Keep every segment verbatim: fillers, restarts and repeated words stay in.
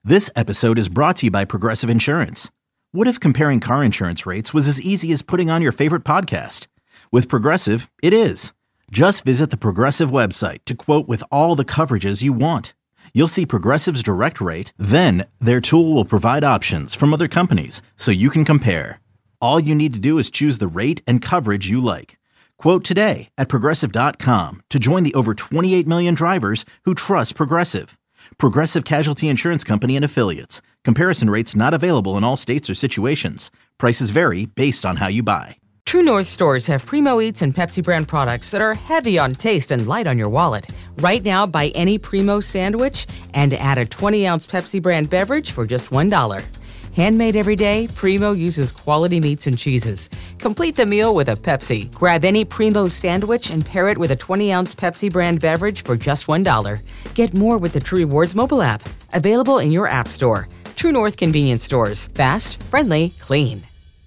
This episode is brought to you by Progressive Insurance. What if comparing car insurance rates was as easy as putting on your favorite podcast? With Progressive, it is. Just visit the Progressive website to quote with all the coverages you want. You'll see Progressive's direct rate, then their tool will provide options from other companies so you can compare. All you need to do is choose the rate and coverage you like. Quote today at Progressive dot com to join the over twenty-eight million drivers who trust Progressive. Progressive Casualty Insurance Company and Affiliates. Comparison rates not available in all states or situations. Prices vary based on how you buy. True North stores have Primo Eats and Pepsi brand products that are heavy on taste and light on your wallet. Right now, buy any Primo sandwich and add a twenty ounce Pepsi brand beverage for just one dollar. Handmade every day, Primo uses quality meats and cheeses. Complete the meal with a Pepsi. Grab any Primo sandwich and pair it with a twenty ounce Pepsi brand beverage for just one dollar. Get more with the True Rewards mobile app. Available in your app store. True North convenience stores. Fast, friendly, clean.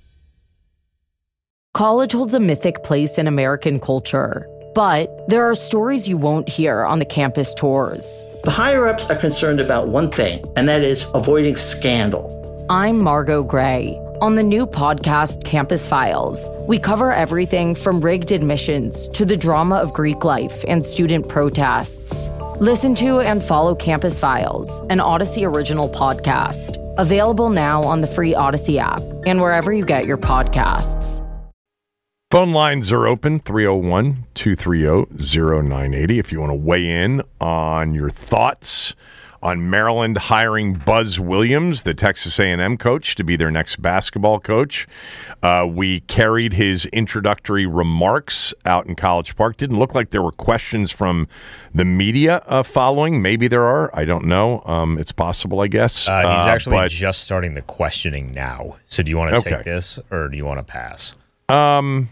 College holds a mythic place in American culture, but there are stories you won't hear on the campus tours. The higher-ups are concerned about one thing, and that is avoiding scandal. I'm Margot Gray. On the new podcast, Campus Files, we cover everything from rigged admissions to the drama of Greek life and student protests. Listen to and follow Campus Files, an Odyssey original podcast. Available now on the free Odyssey app and wherever you get your podcasts. Phone lines are open, three oh one, two three oh, oh nine eight oh, if you want to weigh in on your thoughts on Maryland hiring Buzz Williams, the Texas A and M coach, to be their next basketball coach. Uh, we carried his introductory remarks out in College Park. Didn't look like there were questions from the media uh, following. Maybe there are. I don't know. Um, it's possible, I guess. Uh, he's actually uh, but, just starting the questioning now. So do you want to okay. take this or do you want to pass? Um...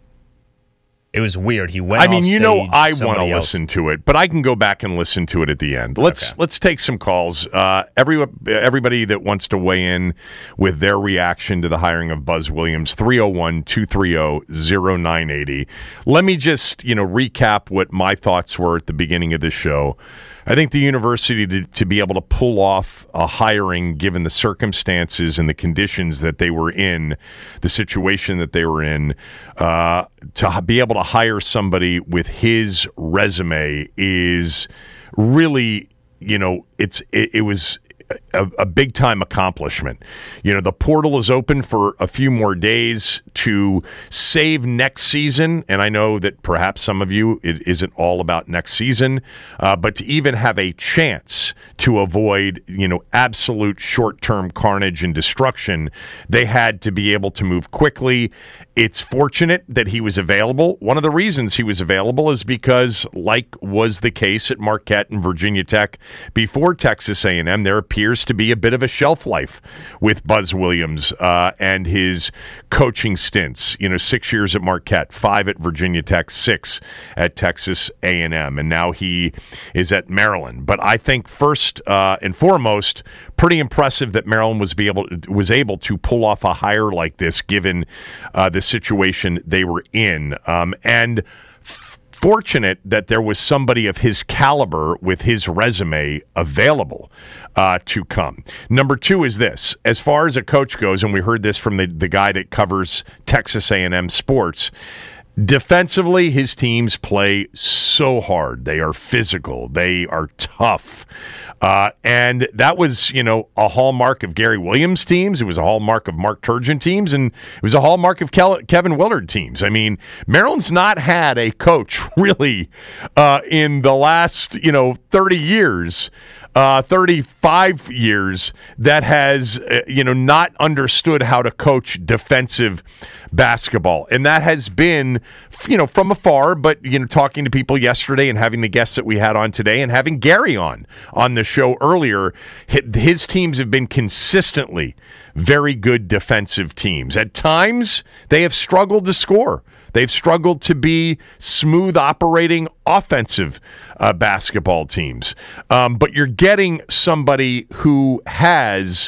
It was weird. He went I mean, off you know, stage, I want to somebody else- listen to it, but I can go back and listen to it at the end. Let's Okay. let's take some calls. Uh, every everybody that wants to weigh in with their reaction to the hiring of Buzz Williams, three oh one, two three oh, oh nine eight oh. Let me just, you know, recap what my thoughts were at the beginning of the show. I think the university to, to be able to pull off a hiring given the circumstances and the conditions that they were in, the situation that they were in, uh, to be able to hire somebody with his resume is really, you know, it's it, it was a, a big time accomplishment. You know, the portal is open for a few more days to save next season. And I know that perhaps some of you, it isn't all about next season, uh, but to even have a chance to avoid, you know, absolute short-term carnage and destruction, they had to be able to move quickly. It's fortunate that he was available. One of the reasons he was available is because, like was the case at Marquette and Virginia Tech before Texas A and M, there appears to be a bit of a shelf life with Buzz Williams uh, and his coaching stints. You know, six years at Marquette, five at Virginia Tech, six at Texas A and M, and now he is at Maryland. But I think first uh, and foremost, pretty impressive that Maryland was be able was able to pull off a hire like this, given uh, the situation they were in, um, and f- fortunate that there was somebody of his caliber with his resume available uh, to come. Number two is this: as far as a coach goes, and we heard this from the, the guy that covers Texas A and M sports. Defensively, his teams play so hard. They are physical. They are tough. Uh, and that was, you know, a hallmark of Gary Williams' teams. It was a hallmark of Mark Turgeon teams, and it was a hallmark of Kel- Kevin Willard teams. I mean, Maryland's not had a coach really uh, in the last, you know, thirty years. Uh, thirty-five years that has, uh, you know, not understood how to coach defensive basketball. And that has been, you know, from afar, but, you know, talking to people yesterday and having the guests that we had on today and having Gary on, on the show earlier, his teams have been consistently very good defensive teams. At times, they have struggled to score. They've struggled to be smooth operating offensive uh, basketball teams. Um, but you're getting somebody who has,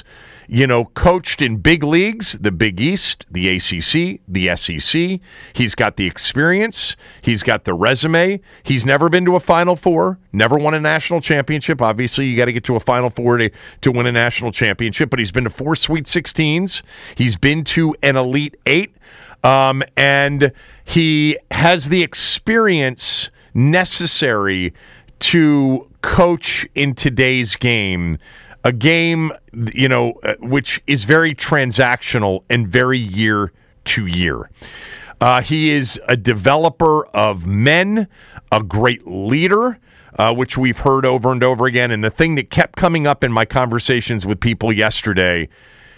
you know, coached in big leagues, the Big East, the A C C, the S E C. He's got the experience. He's got the resume. He's never been to a Final Four, never won a national championship. Obviously, you got to get to a Final Four to, to win a national championship, but he's been to four Sweet sixteens. He's been to an Elite Eight, um, and he has the experience necessary to coach in today's game. A game, you know, which is very transactional and very year to year. Uh, he is a developer of men, a great leader, uh, which we've heard over and over again. And the thing that kept coming up in my conversations with people yesterday,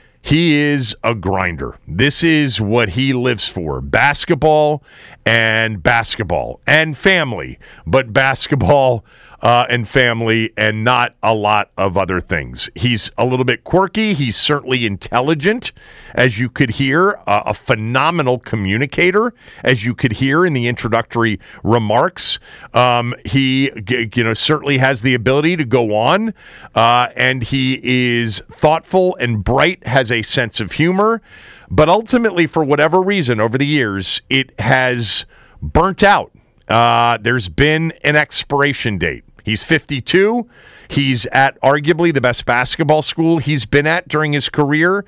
he is a grinder. This is what he lives for. Basketball and basketball and family, but basketball Uh, and family, and not a lot of other things. He's a little bit quirky. He's certainly intelligent, as you could hear, uh, a phenomenal communicator, as you could hear in the introductory remarks. Um, he, you know, certainly has the ability to go on, uh, and he is thoughtful and bright, has a sense of humor, but ultimately, for whatever reason, over the years, it has burnt out. Uh, there's been an expiration date. He's fifty-two. He's at arguably the best basketball school he's been at during his career.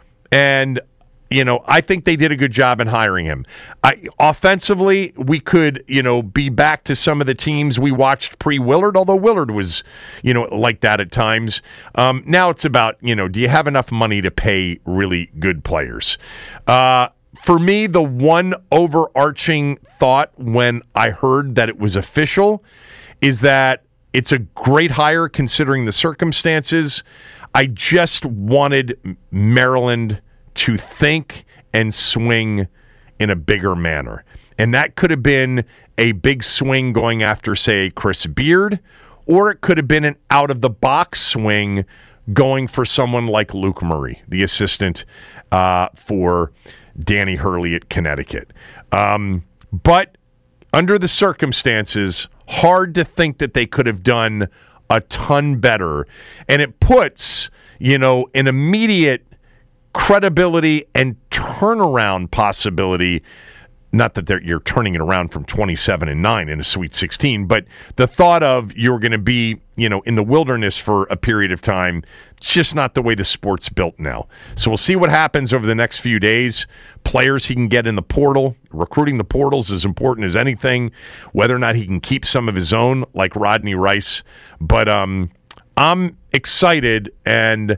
And, you know, I think they did a good job in hiring him. I, offensively, we could, you know, be back to some of the teams we watched pre-Willard, although Willard was, you know, like that at times. Um, now it's about, you know, do you have enough money to pay really good players? Uh, for me, the one overarching thought when I heard that it was official is that it's a great hire considering the circumstances. I just wanted Maryland to think and swing in a bigger manner. And that could have been a big swing going after, say, Chris Beard, or it could have been an out-of-the-box swing going for someone like Luke Murray, the assistant uh, for Danny Hurley at Connecticut. Um, but under the circumstances, hard to think that they could have done a ton better. And it puts, you know, an immediate credibility and turnaround possibility. Not that you're turning it around from twenty-seven and nine in a Sweet sixteen, but the thought of you're going to be, you know, in the wilderness for a period of time, it's just not the way the sport's built now. So we'll see what happens over the next few days. Players he can get in the portal. Recruiting the portal is as important as anything. Whether or not he can keep some of his own, like Rodney Rice. But um, I'm excited and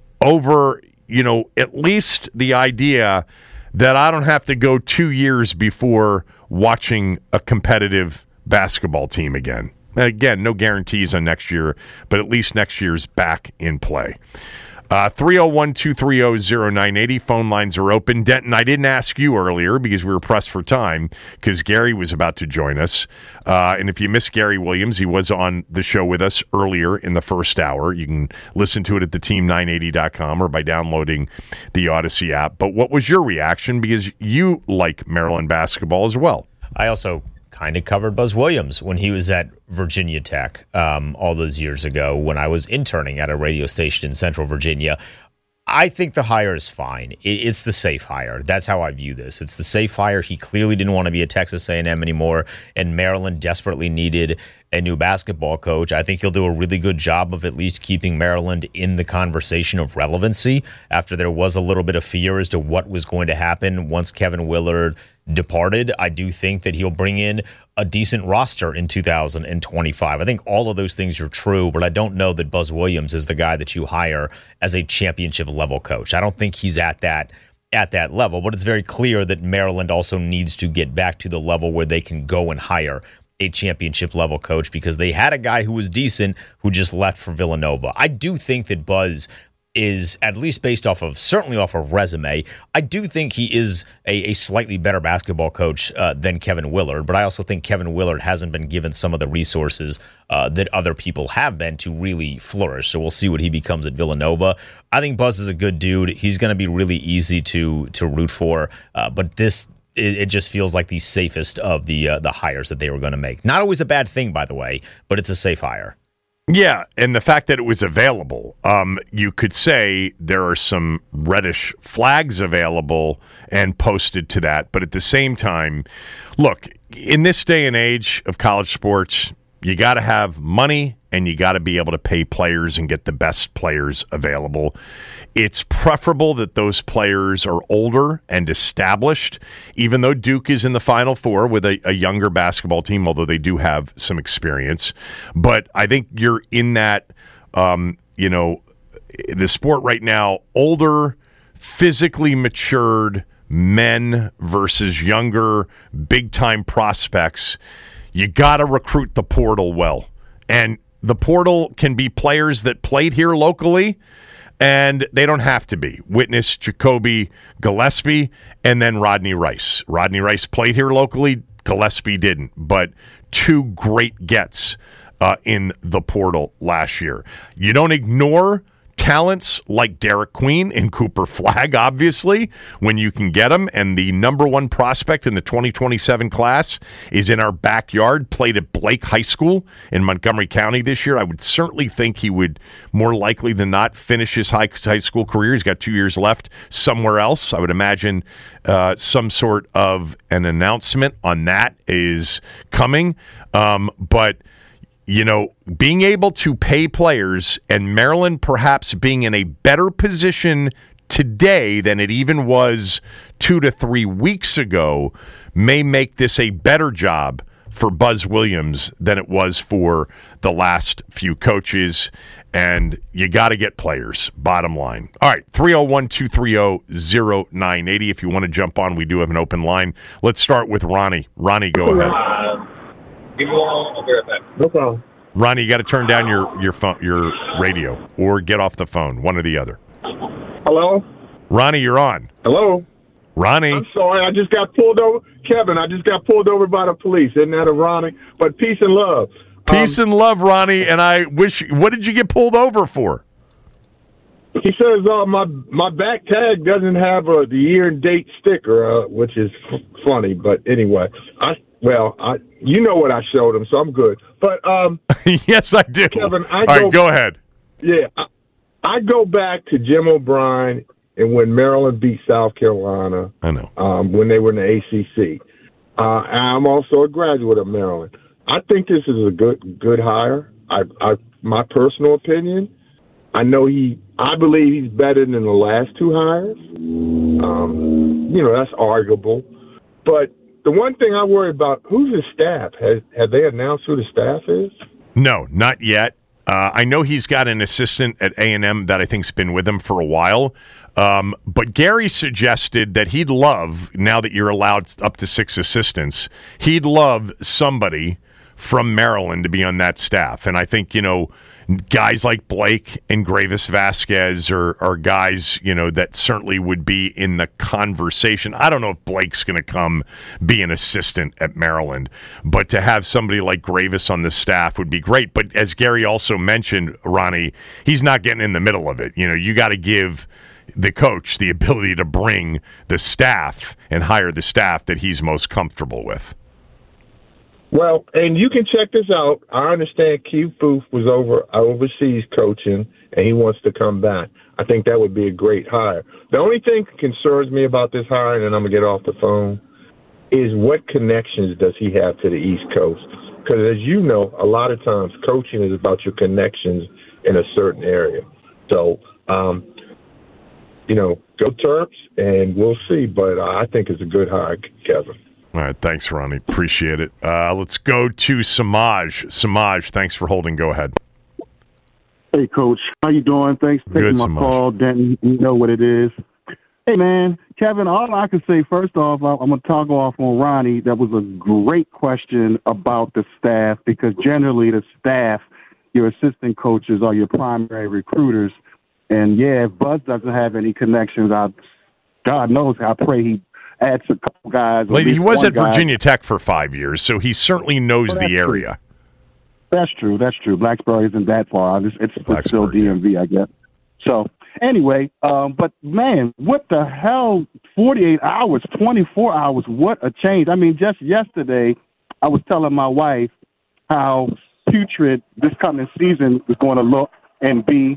over, you know, at least the idea that I don't have to go two years before watching a competitive basketball team again. Again, no guarantees on next year, but at least next year's back in play. Uh, three oh one, two three oh, oh nine eight oh. Phone lines are open. Denton, I didn't ask you earlier because we were pressed for time because Gary was about to join us. Uh, and if you missed Gary Williams, he was on the show with us earlier in the first hour. You can listen to it at the team nine eighty dot com or by downloading the Odyssey app. But what was your reaction? Because you like Maryland basketball as well. I also kind of covered Buzz Williams when he was at Virginia Tech um, all those years ago when I was interning at a radio station in Central Virginia. I think the hire is fine. It, it's the safe hire. That's how I view this. It's the safe hire. He clearly didn't want to be at Texas A and M anymore, and Maryland desperately needed a new basketball coach. I think he'll do a really good job of at least keeping Maryland in the conversation of relevancy after there was a little bit of fear as to what was going to happen once Kevin Willard departed. I do think that he'll bring in a decent roster in two thousand twenty-five. I think all of those things are true, but I don't know that Buzz Williams is the guy that you hire as a championship level coach. I don't think he's at that at that level, but it's very clear that Maryland also needs to get back to the level where they can go and hire a championship level coach because they had a guy who was decent who just left for Villanova. I do think that Buzz is, at least based off of, certainly off of resume, I do think he is a, a slightly better basketball coach uh, than Kevin Willard, but I also think Kevin Willard hasn't been given some of the resources uh, that other people have been to really flourish. So we'll see what he becomes at Villanova. I think Buzz is a good dude. He's going to be really easy to to root for, uh, but this It, it just feels like the safest of the uh, the hires that they were going to make. Not always a bad thing, by the way, but it's a safe hire. Yeah, and the fact that it was available, um, you could say there are some reddish flags available and posted to that. But at the same time, look, in this day and age of college sports, you got to have money and you got to be able to pay players and get the best players available. It's preferable that those players are older and established, even though Duke is in the Final Four with a, a younger basketball team, although they do have some experience. But I think you're in that, um, you know, the sport right now, older, physically matured men versus younger, big-time prospects. You got to recruit the portal well. And the portal can be players that played here locally, and they don't have to be. Witness Jacoby Gillespie and then Rodney Rice. Rodney Rice played here locally. Gillespie didn't. But two great gets uh, in the portal last year. You don't ignore talents like Derek Queen and Cooper Flagg, obviously, when you can get them. And the number one prospect in the twenty twenty-seven class is in our backyard, played at Blake High School in Montgomery County this year. I would certainly think he would more likely than not finish his high, high school career. He's got two years left somewhere else. I would imagine uh, some sort of an announcement on that is coming. Um, but You know, being able to pay players and Maryland perhaps being in a better position today than it even was two to three weeks ago may make this a better job for Buzz Williams than it was for the last few coaches. And you got to get players, bottom line. All right, three oh one, two three oh, oh nine eight oh. If you want to jump on, we do have an open line. Let's start with Ronnie. Ronnie, go ahead. No problem. Ronnie, you got to turn down your your phone, your radio, or get off the phone, one or the other. Hello? Ronnie, you're on. Hello? Ronnie. I'm sorry, I just got pulled over. Kevin, I just got pulled over by the police. Isn't that ironic? But peace and love. Peace um, and love, Ronnie, and I wish, what did you get pulled over for? He says uh, my my back tag doesn't have uh, the year and date sticker, uh, which is f- funny. But anyway, I well, I you know what I showed him, so I'm good. But um, yes, I do. Kevin, I All go, right, go ahead. Yeah, I, I go back to Jim O'Brien and when Maryland beat South Carolina. I know um, when they were in the A C C. Uh, I'm also a graduate of Maryland. I think this is a good good hire. I, I my personal opinion. I know he. I believe he's better than the last two hires. Um, you know, that's arguable. But the one thing I worry about, who's his staff? Has, have they announced who the staff is? No, not yet. Uh, I know he's got an assistant at A and M that I think's been with him for a while. Um, but Gary suggested that he'd love, now that you're allowed up to six assistants, he'd love somebody from Maryland to be on that staff. And I think, you know, guys like Blake and Gravis Vasquez are, are guys, you know, that certainly would be in the conversation. I don't know if Blake's going to come be an assistant at Maryland, but to have somebody like Gravis on the staff would be great. But as Gary also mentioned, Ronnie, he's not getting in the middle of it. You know, you got to give the coach the ability to bring the staff and hire the staff that he's most comfortable with. Well, and you can check this out. I understand Keith Booth was over overseas coaching, and he wants to come back. I think that would be a great hire. The only thing that concerns me about this hire, and I'm going to get off the phone, is what connections does he have to the East Coast? Because as you know, a lot of times coaching is about your connections in a certain area. So, um, you know, go Terps, and we'll see. But uh, I think it's a good hire, Kevin. All right, thanks, Ronnie. Appreciate it. Uh, let's go to Samaj. Samaj, thanks for holding. Go ahead. Hey, Coach. How you doing? Thanks for taking Good, my Samaj. call, Denton. You know what it is. Hey, man. Kevin, all I can say, first off, I'm going to toggle off on Ronnie. That was a great question about the staff, because generally the staff, your assistant coaches, are your primary recruiters. And, yeah, if Buzz doesn't have any connections, I, God knows, I pray he adds a couple guys. Well, he was at guy. Virginia Tech for five years, so he certainly knows well, the area. True. That's true. That's true. Blacksburg isn't that far. It's, it's still D M V, I guess. So, anyway, um, but, man, what the hell, forty-eight hours, twenty-four hours, what a change. I mean, just yesterday I was telling my wife how putrid this coming season is going to look and be.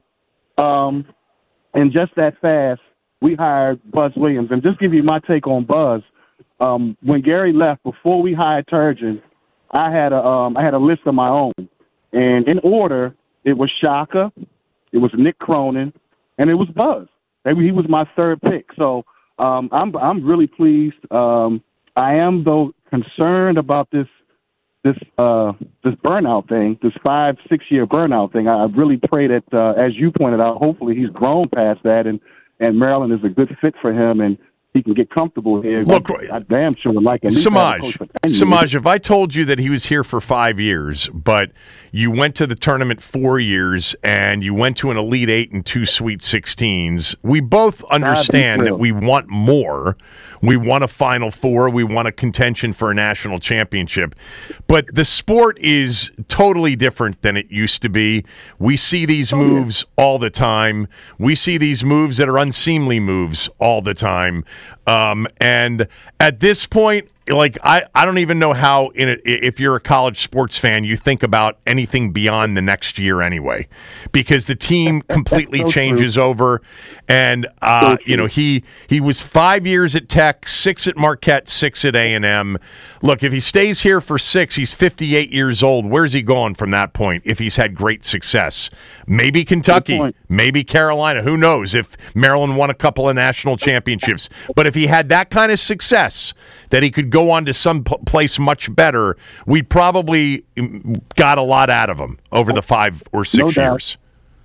Um, and just that fast, we hired Buzz Williams. And just give you my take on Buzz. Um, when Gary left, before we hired Turgeon, I had a um, I had a list of my own, and in order, it was Shaka, it was Nick Cronin, and it was Buzz. He was my third pick. So um, I'm I'm really pleased. Um, I am though concerned about this this uh, this burnout thing, this five six year burnout thing. I really pray that, uh, as you pointed out, hopefully he's grown past that, and and Maryland is a good fit for him, and he can get comfortable here. Look, I damn sure would like at least Samaj, have a coach for Samaj, if I told you that he was here for five years, but you went to the tournament four years and you went to an Elite Eight and two Sweet Sixteens, we both understand that we want more. We want a Final Four. We want a contention for a national championship. But the sport is totally different than it used to be. We see these moves all the time. We see these moves that are unseemly moves all the time. Um, and at this point, like I, I don't even know how, in a, if you're a college sports fan, you think about anything beyond the next year anyway, because the team completely so changes true. over. And uh, so you know, he he was five years at Tech, six at Marquette, six at A and M. Look, if he stays here for six, he's fifty-eight years old. Where's he going from that point? If he's had great success, maybe Kentucky, maybe Carolina. Who knows? If Maryland won a couple of national championships, but if he had that kind of success that he could go on to some p- place much better, we probably got a lot out of him over the five or six no years.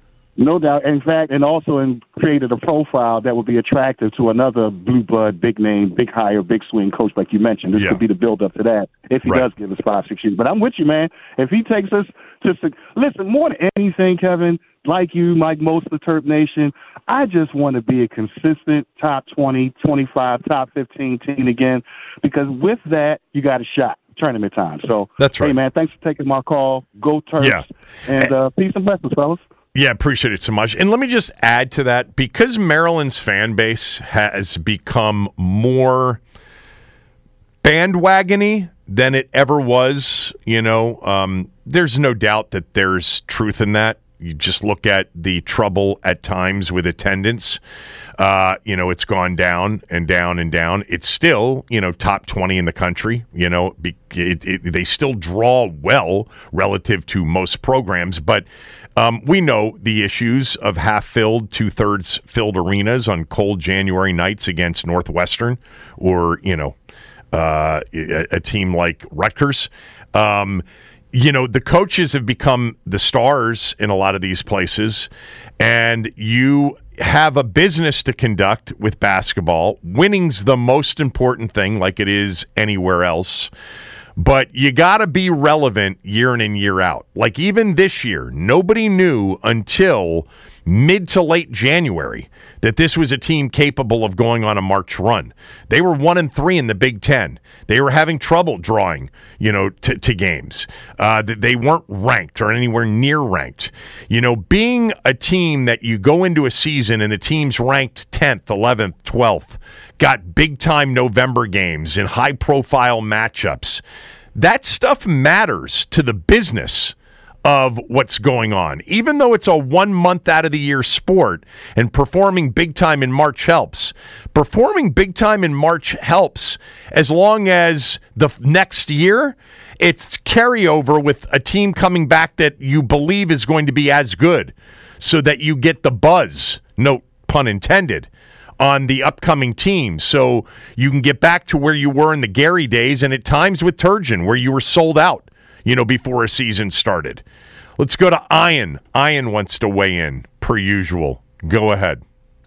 No doubt. In fact, and also in created a profile that would be attractive to another blue blood, big name, big hire, big swing coach like you mentioned. This yeah. could be the build up to that if he right. does give us five, six years. But I'm with you, man. If he takes us to listen more than anything, Kevin, like you, like most of the Terp Nation, I just want to be a consistent top twenty, twenty-five, top fifteen team again, because with that, you got a shot. Tournament time. So that's right. Hey, man, thanks for taking my call. Go Terps. Yeah. And uh, peace and blessings, fellas. Yeah, appreciate it so much. And let me just add to that, because Maryland's fan base has become more bandwagony than it ever was, you know, um, there's no doubt that there's truth in that. You just look at the trouble at times with attendance. Uh, you know, it's gone down and down and down. It's still, you know, top twenty in the country. You know, be, it, it, they still draw well relative to most programs. But um, we know the issues of half-filled, two-thirds filled arenas on cold January nights against Northwestern or, you know, uh, a, a team like Rutgers. Um You know, the coaches have become the stars in a lot of these places, and you have a business to conduct with basketball. Winning's the most important thing, like it is anywhere else. But you got to be relevant year in and year out. Like even this year, nobody knew until mid to late January that this was a team capable of going on a March run. They were one and three in the Big Ten. They were having trouble drawing, you know, to, to games. Uh, they weren't ranked or anywhere near ranked. You know, being a team that you go into a season and the team's ranked tenth, eleventh, twelfth, got big-time November games and high-profile matchups, that stuff matters to the business of what's going on. Even though it's a one month out of the year sport and performing big time in March helps, performing big time in March helps as long as the next year it's carryover with a team coming back that you believe is going to be as good, so that you get the buzz, no pun intended, on the upcoming team. So you can get back to where you were in the Gary days and at times with Turgeon where you were sold out, you know, before a season started. Let's go to Ian. Ian wants to weigh in, per usual. Go ahead.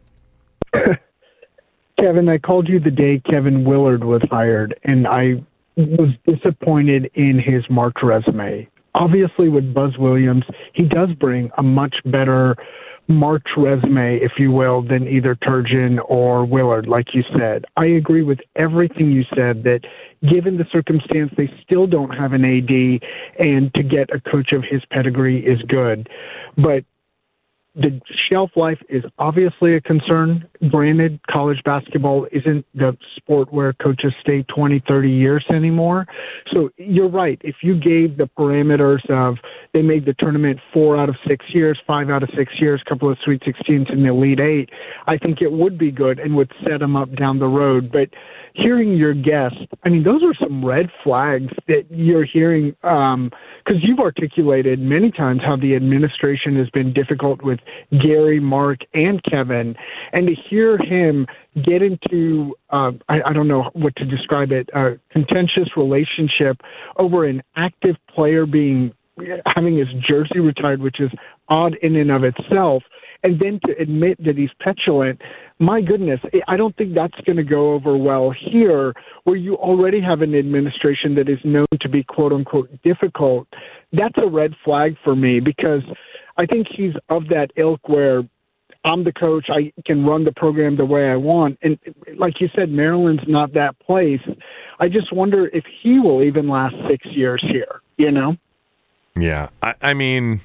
Kevin, I called you the day Kevin Willard was hired, and I was disappointed in his March resume. Obviously, with Buzz Williams, he does bring a much better March resume, if you will, than either Turgeon or Willard, like you said. I agree with everything you said, that given the circumstance, they still don't have an A D, and to get a coach of his pedigree is good. But the shelf life is obviously a concern. Granted, college basketball isn't the sport where coaches stay twenty, thirty years anymore. So you're right. If you gave the parameters of they made the tournament four out of six years, five out of six years, a couple of Sweet sixteens in the Elite Eight, I think it would be good and would set them up down the road. But hearing your guest, I mean, those are some red flags that you're hearing, um, because you've articulated many times how the administration has been difficult with Gary, Mark, and Kevin, and to hear him get into, uh, I, I don't know what to describe it, a contentious relationship over an active player being having his jersey retired, which is odd in and of itself, and then to admit that he's petulant, my goodness, I don't think that's going to go over well here, where you already have an administration that is known to be quote-unquote difficult. That's a red flag for me, because I think he's of that ilk where I'm the coach, I can run the program the way I want. And like you said, Maryland's not that place. I just wonder if he will even last six years here, you know? Yeah, I, I mean,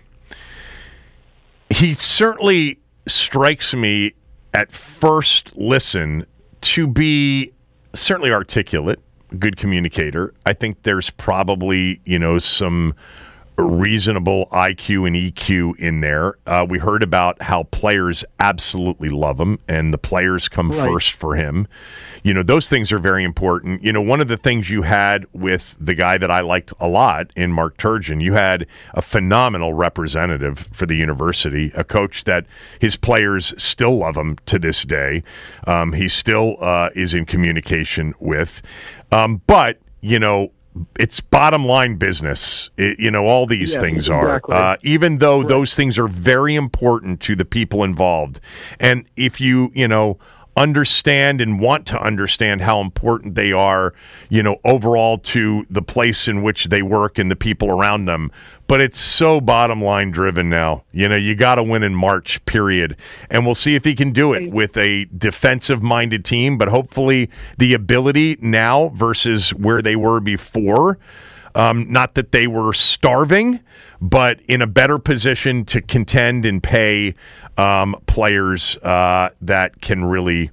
he certainly strikes me at first listen to be certainly articulate, good communicator. I think there's probably, you know, some reasonable I Q and E Q in there. Uh, we heard about how players absolutely love him, and the players come right. first for him. You know, those things are very important. You know, one of the things you had with the guy that I liked a lot in Mark Turgeon, you had a phenomenal representative for the university, a coach that his players still love him to this day. Um, he still uh, is in communication with. Um, but, you know, it's bottom line business. It, you know, all these yeah, things exactly. are, uh, even though right. those things are very important to the people involved. And if you, you know, understand and want to understand how important they are, you know, overall to the place in which they work and the people around them. But it's so bottom line driven now. You know, you got to win in March, period. And we'll see if he can do it with a defensive minded team, but hopefully the ability now versus where they were before. Um, not that they were starving, but in a better position to contend and pay um, players uh, that can really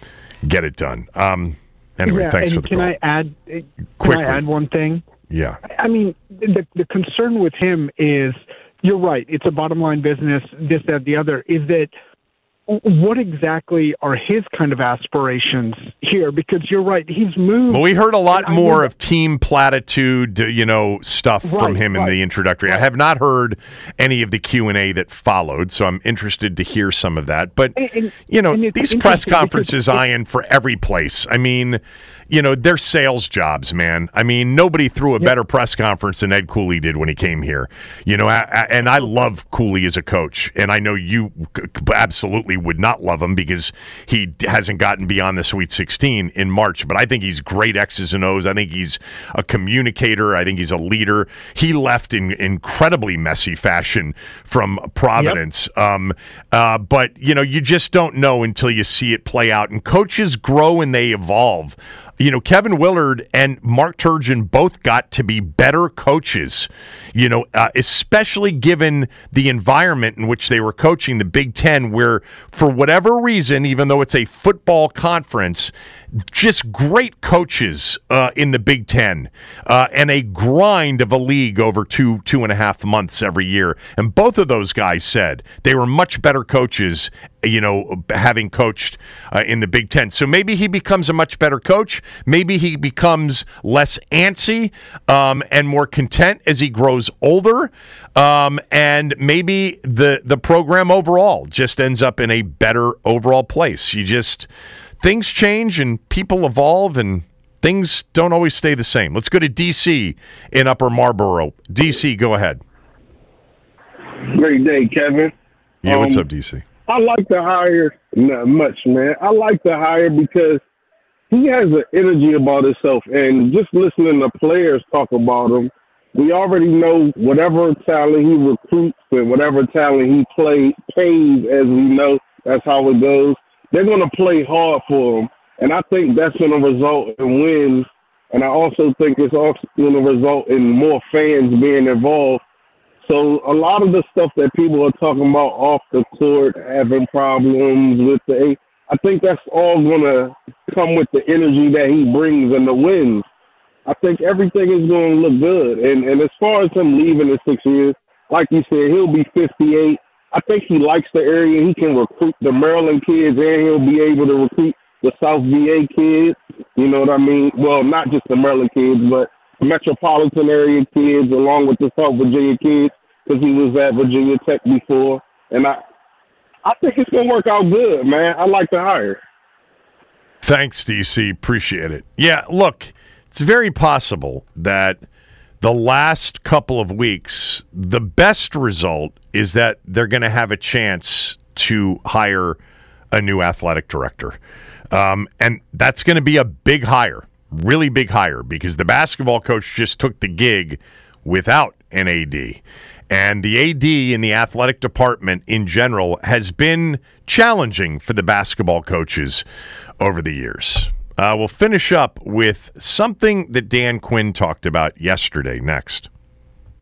get it done. Um, anyway, yeah, thanks and for the can call. I add? Quickly. Can I add one thing? Yeah. I mean, the the concern with him is, you're right. It's a bottom line business. This, that, the other. Is that what exactly are his kind of aspirations here? Because you're right, he's moved. Well, we heard a lot I more mean, of team platitude, you know, stuff right, from him in right. the introductory. I have not heard any of the Q and A that followed, so I'm interested to hear some of that. But, and, and, you know, these press conferences, because, Ian, for every place. I mean, you know, they're sales jobs, man. I mean, nobody threw a yep. better press conference than Ed Cooley did when he came here. You know, I, I, and I love Cooley as a coach, and I know you absolutely would not love him because he hasn't gotten beyond the Sweet sixteen in March. But I think he's great X's and O's. I think he's a communicator. I think he's a leader. He left in incredibly messy fashion from Providence. Yep. Um, uh, but, you know, you just don't know until you see it play out. And coaches grow and they evolve. You know, Kevin Willard and Mark Turgeon both got to be better coaches, you know, uh, especially given the environment in which they were coaching, the Big Ten, where for whatever reason, even though it's a football conference, just great coaches uh, in the Big Ten uh, and a grind of a league over two, two and a half months every year. And both of those guys said they were much better coaches, you know, having coached uh, in the Big Ten. So maybe he becomes a much better coach. Maybe he becomes less antsy um, and more content as he grows older. Um, and maybe the, the program overall just ends up in a better overall place. You just... Things change and people evolve and things don't always stay the same. Let's go to D C in Upper Marlboro. D C, go ahead. Great day, Kevin. Yeah, what's um, up, D C? I like the hire, not much, man. I like the hire because he has an energy about himself. And just listening to players talk about him, we already know whatever talent he recruits and whatever talent he play, pays, as we know, that's how it goes. They're going to play hard for him, and I think that's going to result in wins, and I also think it's also going to result in more fans being involved. So a lot of the stuff that people are talking about off the court, having problems with the, I think that's all going to come with the energy that he brings and the wins. I think everything is going to look good. And and as far as him leaving in six years, like you said, he'll be fifty-eight. I think he likes the area. He can recruit the Maryland kids, and he'll be able to recruit the South V A kids. You know what I mean? Well, not just the Maryland kids, but metropolitan area kids, along with the South Virginia kids, because he was at Virginia Tech before. And I, I think it's going to work out good, man. I like the hire. Thanks, D C. Appreciate it. Yeah, look, it's very possible that the last couple of weeks, the best result is that they're going to have a chance to hire a new athletic director. Um, and that's going to be a big hire, really big hire, because the basketball coach just took the gig without an A D. And the A D in the athletic department in general has been challenging for the basketball coaches over the years. Uh, we'll finish up with something that Dan Quinn talked about yesterday next.